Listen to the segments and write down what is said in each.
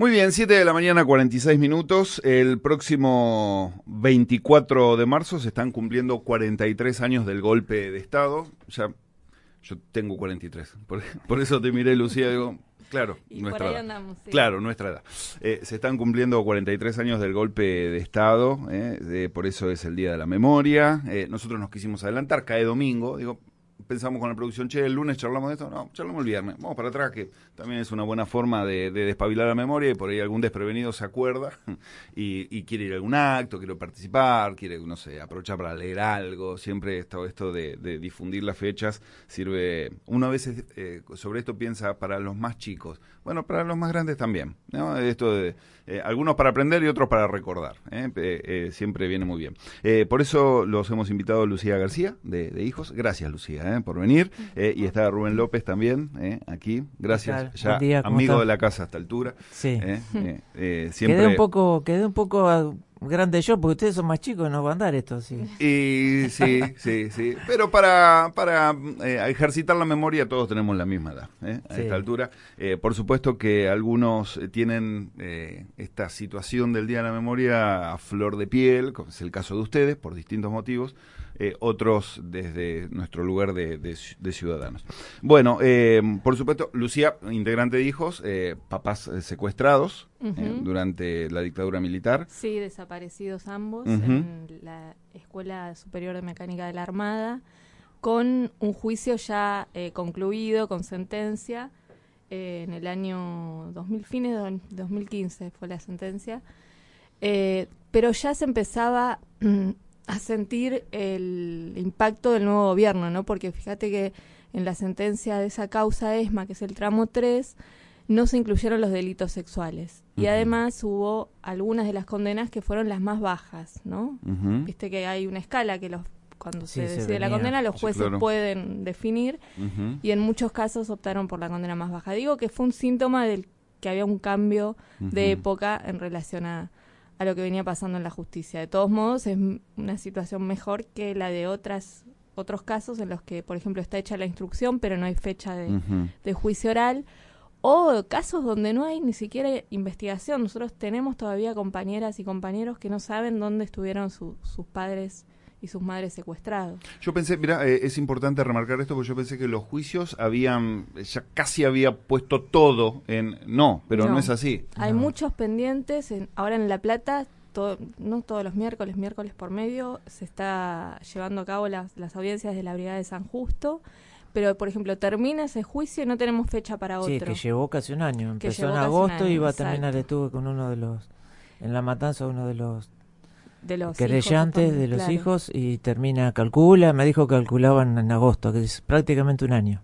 Muy bien, 7 de la mañana, 46 minutos. El próximo 24 de marzo se están cumpliendo 43 años del golpe de Estado. Ya, yo tengo 43, por eso te miré, Lucía, digo, claro, y nuestra por ahí edad. andamos, sí. Claro, nuestra edad. Se están cumpliendo 43 años del golpe de Estado, por eso es el Día de la Memoria. Nosotros nos quisimos adelantar, cae domingo, digo, pensamos con la producción, el lunes charlamos de esto, no, charlamos el viernes, vamos para atrás, que también es una buena forma de despabilar la memoria, y por ahí algún desprevenido se acuerda y quiere ir a algún acto, quiere participar, quiere, no sé, aprovechar para leer algo. Siempre esto de difundir las fechas sirve. Uno a veces sobre esto piensa para los más chicos, bueno, para los más grandes también, ¿no? Esto de algunos para aprender y otros para recordar, siempre viene muy bien. Por eso los hemos invitado a Lucía García, de Hijos. Gracias, Lucía, por venir. Y está Rubén López también, aquí. Gracias, ya día, amigo de la casa a esta altura. Sí. Siempre... Quedé un poco grande yo, porque ustedes son más chicos, no va a andar esto así. Y sí. Pero para ejercitar la memoria todos tenemos la misma edad, a esta altura. Por supuesto que algunos tienen esta situación del Día de la Memoria a flor de piel, como es el caso de ustedes, por distintos motivos. Otros desde nuestro lugar de ciudadanos. Bueno, por supuesto, Lucía, integrante de Hijos, papás secuestrados durante la dictadura militar. Sí, desaparecidos ambos en la Escuela Superior de Mecánica de la Armada, con un juicio ya concluido, con sentencia, en el año 2000, fines de 2015 fue la sentencia, pero ya se empezaba a sentir el impacto del nuevo gobierno, ¿no? Porque fíjate que en la sentencia de esa causa ESMA, que es el tramo 3, no se incluyeron los delitos sexuales. Y además hubo algunas de las condenas que fueron las más bajas, ¿no? Viste que hay una escala que cuando se decide la condena, los jueces pueden definir, y en muchos casos optaron por la condena más baja. Digo que fue un síntoma del que había un cambio de época en relación a lo que venía pasando en la justicia. De todos modos, es una situación mejor que la de otros casos en los que, por ejemplo, está hecha la instrucción, pero no hay fecha de juicio oral, o casos donde no hay ni siquiera investigación. Nosotros tenemos todavía compañeras y compañeros que no saben dónde estuvieron sus padres y sus madres secuestrados. Yo pensé, mira, es importante remarcar esto, porque yo pensé que los juicios ya casi había puesto todo en... No, pero no es así. Hay muchos pendientes. Ahora en La Plata, no todos los miércoles por medio, se está llevando a cabo las audiencias de la Brigada de San Justo, pero, por ejemplo, termina ese juicio y no tenemos fecha para otro. Sí, que llevó casi un año. Empezó en agosto y iba a terminar, estuve con en La Matanza, uno de los querellantes de los hijos, y me dijo que calculaban en agosto, que es prácticamente un año.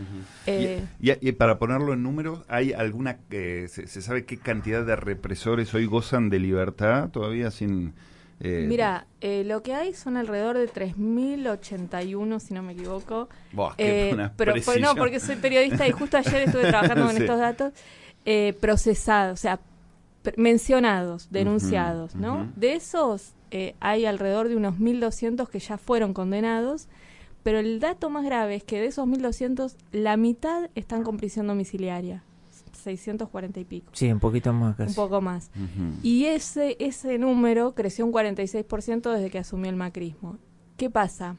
Y para ponerlo en números, ¿hay alguna se sabe qué cantidad de represores hoy gozan de libertad todavía sin...? Mira, lo que hay son alrededor de 3.081, si no me equivoco. Pero no, porque soy periodista y justo ayer estuve trabajando con estos datos. Procesados, o sea, mencionados, denunciados, ¿no? De esos hay alrededor de unos 1.200 que ya fueron condenados, pero el dato más grave es que de esos 1.200, la mitad están con prisión domiciliaria, 640 y pico. Sí, un poquito más casi. Un poco más. Y ese número creció un 46% desde que asumió el macrismo. ¿Qué pasa?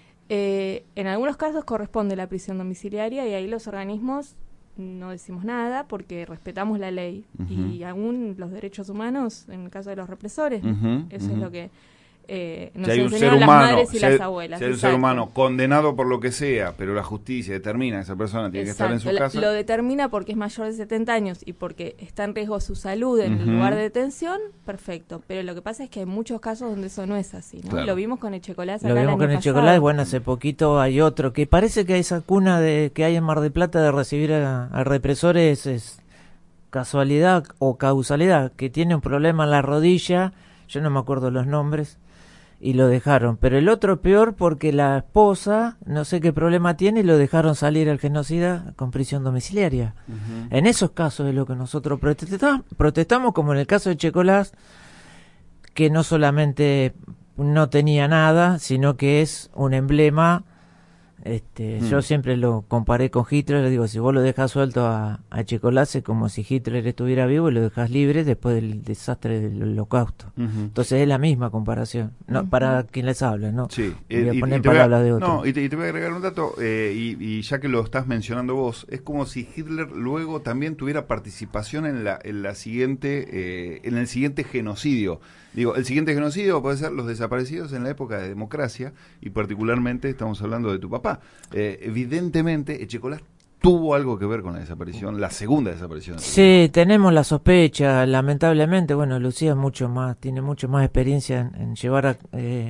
En algunos casos corresponde la prisión domiciliaria y ahí los organismos no decimos nada porque respetamos la ley y aún los derechos humanos en el caso de los represores. Eso es lo que nos enseñaron las madres y las abuelas. Si hay un ser humano condenado por lo que sea, pero la justicia determina que esa persona tiene que estar en su casa. Lo determina porque es mayor de 70 años y porque está en riesgo su salud en el lugar de detención, perfecto. Pero lo que pasa es que hay muchos casos donde eso no es así, ¿no? Claro. Lo vimos con Echecolás. Lo vimos con Echecolás, bueno, hace poquito hay otro que parece que esa cuna que hay en Mar del Plata de recibir a represores es casualidad o causalidad, que tiene un problema en la rodilla, yo no me acuerdo los nombres, y lo dejaron. Pero el otro peor porque la esposa, no sé qué problema tiene, y lo dejaron salir al genocida con prisión domiciliaria. En esos casos es lo que nosotros protestamos, como en el caso de Echecolás, que no solamente no tenía nada, sino que es un emblema Yo siempre lo comparé con Hitler, le digo, si vos lo dejás suelto a Checolás es como si Hitler estuviera vivo y lo dejás libre después del desastre del Holocausto. Entonces es la misma comparación, no para quien les habla, ¿no? Sí. Voy a poner palabras de otro. No, y te voy a agregar un dato, y ya que lo estás mencionando vos, es como si Hitler luego también tuviera participación en la siguiente, en el siguiente genocidio. Digo, el siguiente genocidio puede ser los desaparecidos en la época de democracia, y particularmente estamos hablando de tu papá. Evidentemente, Echecolás tuvo algo que ver con la desaparición, la segunda desaparición. Sí, tenemos la sospecha, lamentablemente. Bueno, Lucía tiene mucho más experiencia en llevar a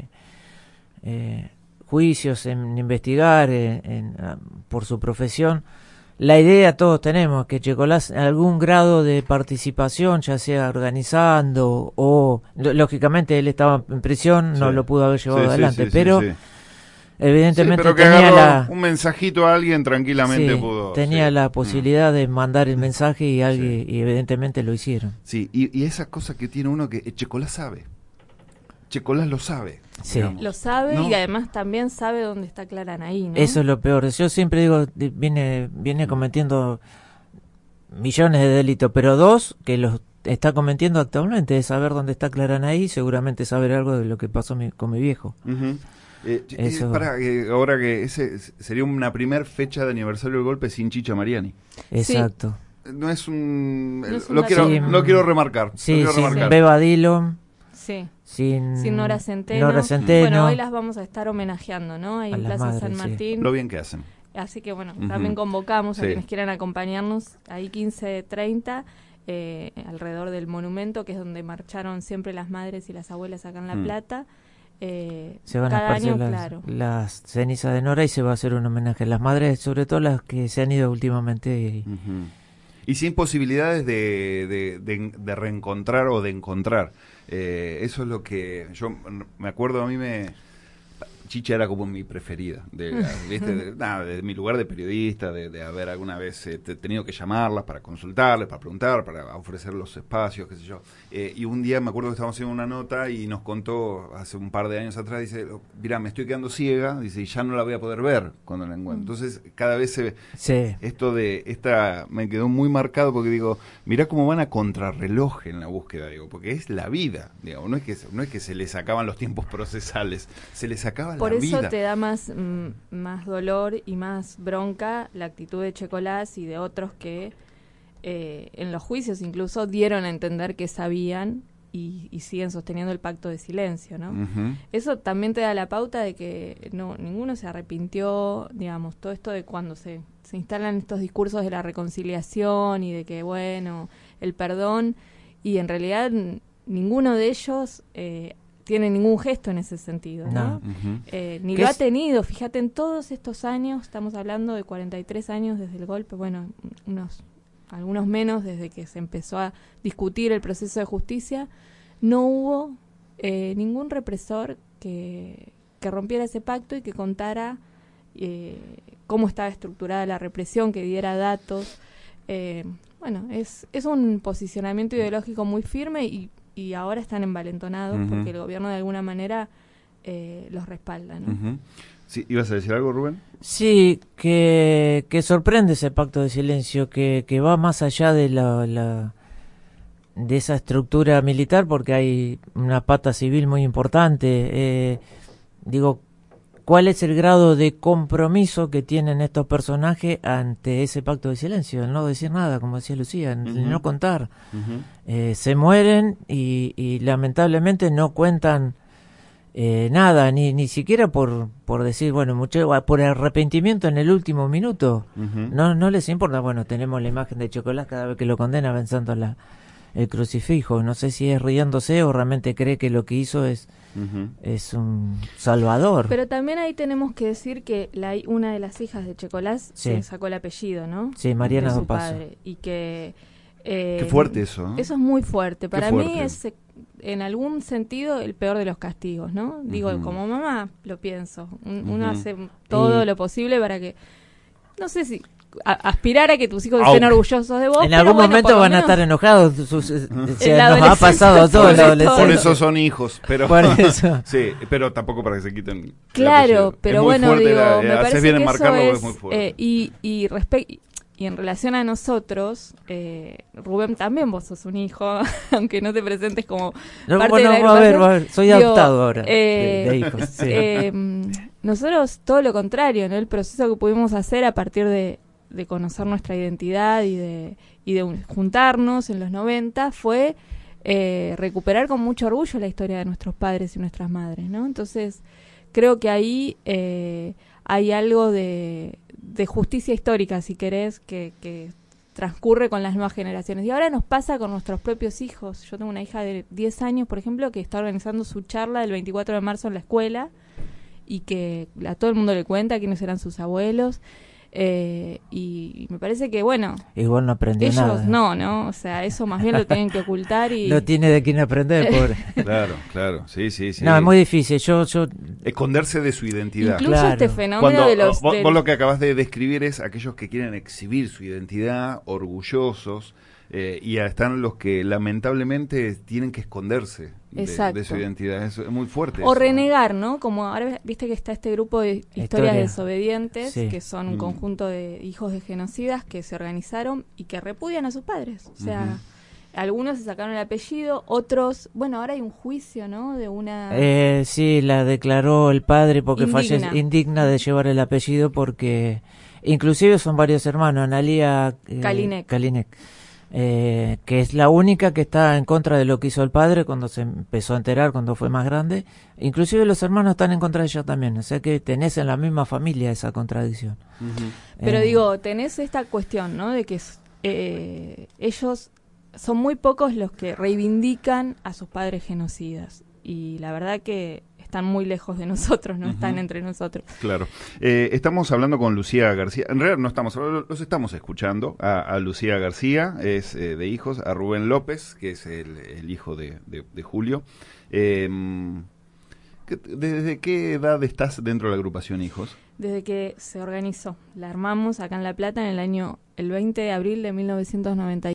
juicios, en investigar, por su profesión. La idea todos tenemos que Checolás algún grado de participación, ya sea organizando o lógicamente él estaba en prisión, no lo pudo haber llevado adelante, pero evidentemente pero que tenía un mensajito a alguien tranquilamente pudo. Tenía la posibilidad de mandar el mensaje y y evidentemente lo hicieron. Sí, y esa cosa que tiene uno que Checolás sabe. Checolás lo sabe. Sí. Lo sabe, ¿no? Y además también sabe dónde está Claranaí, ¿no? Eso es lo peor. Yo siempre digo, viene cometiendo millones de delitos, pero dos que los está cometiendo actualmente es saber dónde está Claranaí y seguramente saber algo de lo que pasó con mi viejo. Ahora que ese sería una primer fecha de aniversario del golpe sin Chicha Mariani. Exacto. Sí. No es un... lo quiero remarcar. Sí, Beba Dillon. Sí. Sin Nora Centeno. Bueno, hoy las vamos a estar homenajeando, ¿no? Ahí en Plaza San Martín. Lo bien que hacen. Así que bueno, también convocamos a quienes quieran acompañarnos ahí 15:30 alrededor del monumento, que es donde marcharon siempre las madres y las abuelas acá en La Plata. Se van cada a esparcir año, las cenizas de Nora y se va a hacer un homenaje a las madres, sobre todo las que se han ido últimamente. Y sin posibilidades de reencontrar o de encontrar. Eso es lo que yo me acuerdo. Chicha era como mi preferida, de mi lugar de periodista, de haber alguna vez tenido que llamarlas para consultarles, para preguntar, para ofrecer los espacios, qué sé yo. Y un día me acuerdo que estábamos haciendo una nota y nos contó hace un par de años atrás, dice, mira, me estoy quedando ciega, dice, y ya no la voy a poder ver cuando la encuentro. Entonces, cada vez me quedó muy marcado porque digo, mirá cómo van a contrarreloj en la búsqueda, digo, porque es la vida, digo, no es que se les acaban los tiempos procesales, se les acaba Por la eso vida. te da más dolor y más bronca la actitud de Checolás y de otros que en los juicios incluso dieron a entender que sabían y siguen sosteniendo el pacto de silencio, ¿no? Eso también te da la pauta de que ninguno se arrepintió, digamos, todo esto de cuando se instalan estos discursos de la reconciliación y de que, bueno, el perdón, y en realidad ninguno de ellos tiene ningún gesto en ese sentido, ¿no? Ni lo ha tenido. Fíjate, en todos estos años, estamos hablando de 43 años desde el golpe, bueno, algunos menos desde que se empezó a discutir el proceso de justicia, no hubo ningún represor que rompiera ese pacto y que contara cómo estaba estructurada la represión, que diera datos. Bueno, es un posicionamiento ideológico muy firme y ahora están envalentonados porque el gobierno de alguna manera los respalda, ¿no? Sí, ¿ibas a decir algo, Rubén? Sí, que sorprende ese pacto de silencio, que va más allá de de esa estructura militar, porque hay una pata civil muy importante. Digo, ¿cuál es el grado de compromiso que tienen estos personajes ante ese pacto de silencio? El no decir nada, como decía Lucía, el no contar. Se mueren y lamentablemente no cuentan nada, ni siquiera por decir, bueno, por arrepentimiento en el último minuto. No les importa. Bueno, tenemos la imagen de Checolás cada vez que lo condena pensando el crucifijo. No sé si es riéndose o realmente cree que lo que hizo es un salvador. Pero también ahí tenemos que decir que una de las hijas de Checolás se sacó el apellido, ¿no? Sí, Mariana de su Dopazo. padre, y que qué fuerte eso, ¿no? Eso es muy fuerte. Para fuerte. mí es en algún sentido el peor de los castigos, ¿no? Digo, como mamá lo pienso. Uno hace todo lo posible para que, no sé si aspirar a que tus hijos estén orgullosos de vos. En algún momento van a estar enojados. Nos ha pasado a todos los adolescentes. Por eso son hijos, pero por eso. Sí, pero tampoco para que se quiten. Claro, pero bueno, digo, me parece bien que marcarlo, eso es muy fuerte. Y en relación a nosotros, Rubén, también vos sos un hijo, aunque no te presentes como parte de la agrupación. A ver, soy adoptado ahora de hijos. Sí. Nosotros todo lo contrario, ¿no? El proceso que pudimos hacer a partir de conocer nuestra identidad y de juntarnos en los 90 fue recuperar con mucho orgullo la historia de nuestros padres y nuestras madres, ¿no? Entonces, creo que ahí hay algo de justicia histórica, si querés, que transcurre con las nuevas generaciones. Y ahora nos pasa con nuestros propios hijos. Yo tengo una hija de 10 años, por ejemplo, que está organizando su charla del 24 de marzo en la escuela y que a todo el mundo le cuenta quiénes eran sus abuelos. Y me parece que, bueno, igual no aprendió ellos nada. No, o sea, eso más bien lo tienen que ocultar y... No tiene de quién aprender, pobre. Claro, sí. No, es muy difícil, yo... Esconderse de su identidad. Incluso claro. este fenómeno de los... Vos lo que acabas de describir es aquellos que quieren exhibir su identidad, orgullosos, y están los que lamentablemente tienen que esconderse de su identidad. Es muy fuerte. O eso, renegar, ¿no? Como ahora viste que está este grupo de historias desobedientes, sí. que son un conjunto de hijos de genocidas que se organizaron y que repudian a sus padres. O sea, algunos se sacaron el apellido, otros... Bueno, ahora hay un juicio, ¿no? De una... sí, la declaró el padre porque indigna de llevar el apellido porque... Inclusive son varios hermanos, Analía Kalinek. Que es la única que está en contra de lo que hizo el padre cuando se empezó a enterar, cuando fue más grande. Inclusive los hermanos están en contra de ella también, o sea que tenés en la misma familia esa contradicción. Pero digo, tenés esta cuestión, ¿no? De que ellos son muy pocos los que reivindican a sus padres genocidas, y la verdad que están muy lejos de nosotros, no están entre nosotros. Claro. Estamos hablando con Lucía García. En realidad no estamos hablando, los estamos escuchando. A Lucía García, es de hijos, a Rubén López, que es el hijo de Julio. ¿Desde qué edad estás dentro de la agrupación Hijos? Desde que se organizó. La armamos acá en La Plata en el 20 de abril de 1990.